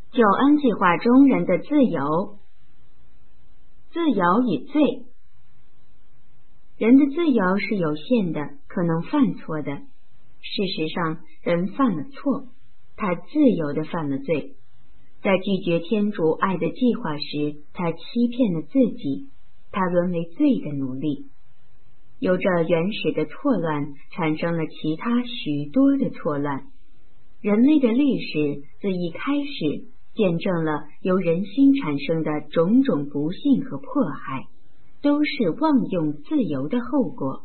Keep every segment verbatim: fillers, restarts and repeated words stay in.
救恩计划中人的自由。自由与罪。人的自由是有限的，可能犯错的。事实上，人犯了错，他自由地犯了罪。在拒绝天主爱的计划时，他欺骗了自己，他沦为罪的奴隶。由这原始的错乱，产生了其他许多的错乱。人类的历史自一开始见证了由人心产生的种种不幸和迫害，都是妄用自由的后果。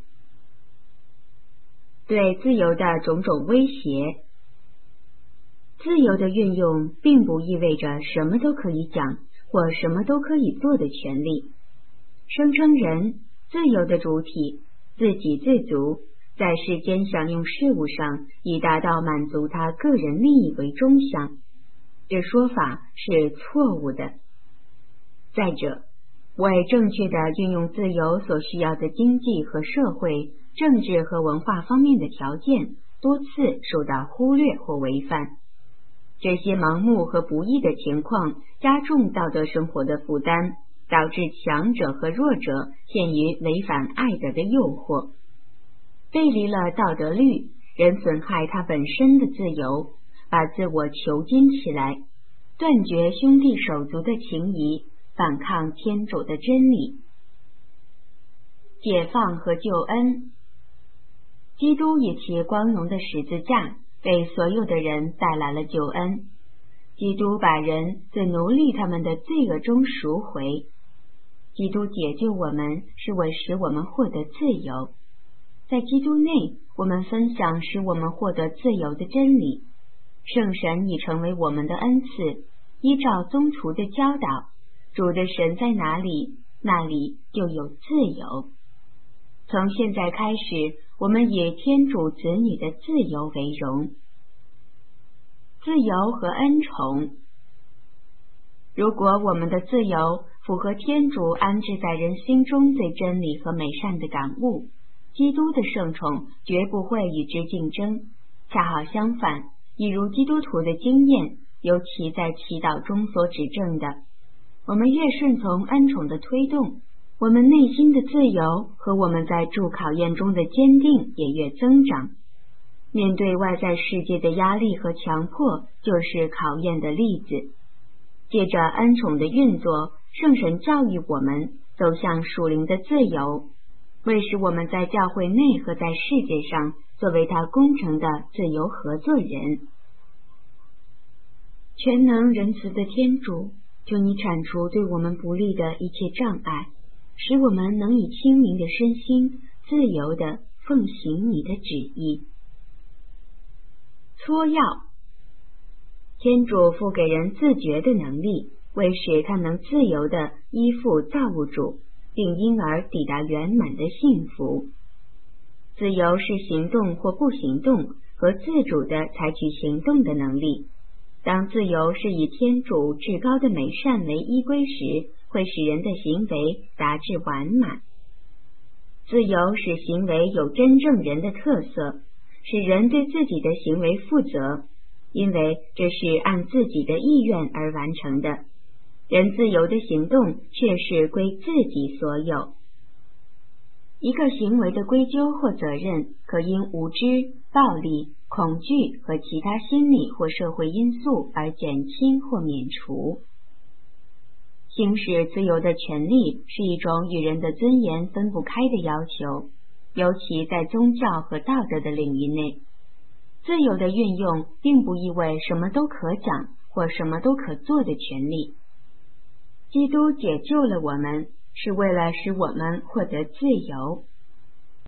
对自由的种种威胁。自由的运用并不意味着什么都可以讲或什么都可以做的权利。声称人自由的主体自给自足，在世间享用事物上以达到满足他个人利益为中想，这说法是错误的。再者，为正确的运用自由所需要的经济和社会、政治和文化方面的条件，多次受到忽略或违反。这些盲目和不义的情况加重道德生活的负担，导致强者和弱者陷于违反爱德的诱惑。背离了道德律，人损害他本身的自由，把自我囚禁起来，断绝兄弟手足的情谊，反抗天主的真理。解放和救恩。基督以其光荣的十字架为所有的人带来了救恩。基督把人自奴隶他们的罪恶中赎回。基督解救我们是为使我们获得自由。在基督内，我们分享使我们获得自由的真理。圣神已成为我们的恩赐，依照宗徒的教导，主的神在哪里，那里就有自由。从现在开始，我们以天主子女的自由为荣。自由和恩宠。如果我们的自由符合天主安置在人心中最真理和美善的感悟，基督的圣宠绝不会与之竞争。恰好相反，一如基督徒的经验，尤其在祈祷中所指证的，我们越顺从恩宠的推动，我们内心的自由和我们在助考验中的坚定也越增长。面对外在世界的压力和强迫，就是考验的例子。借着恩宠的运作，圣神教育我们走向属灵的自由，为使我们在教会内和在世界上作为他工程的自由合作人。全能仁慈的天主，求你铲除对我们不利的一切障碍，使我们能以清明的身心自由地奉行你的旨意。撮要。天主赋给人自觉的能力，为使他能自由地依附造物主，并因而抵达圆满的幸福。自由是行动或不行动和自主地采取行动的能力。当自由是以天主至高的美善为依归时，会使人的行为达至完满。自由使行为有真正人的特色，使人对自己的行为负责，因为这是按自己的意愿而完成的。人自由的行动却是归自己所有。一个行为的归咎或责任，可因无知、暴力、恐惧和其他心理或社会因素而减轻或免除。行使自由的权利是一种与人的尊严分不开的要求，尤其在宗教和道德的领域内。自由的运用并不意味什么都可讲或什么都可做的权利。基督解救了我们，是为了使我们获得自由。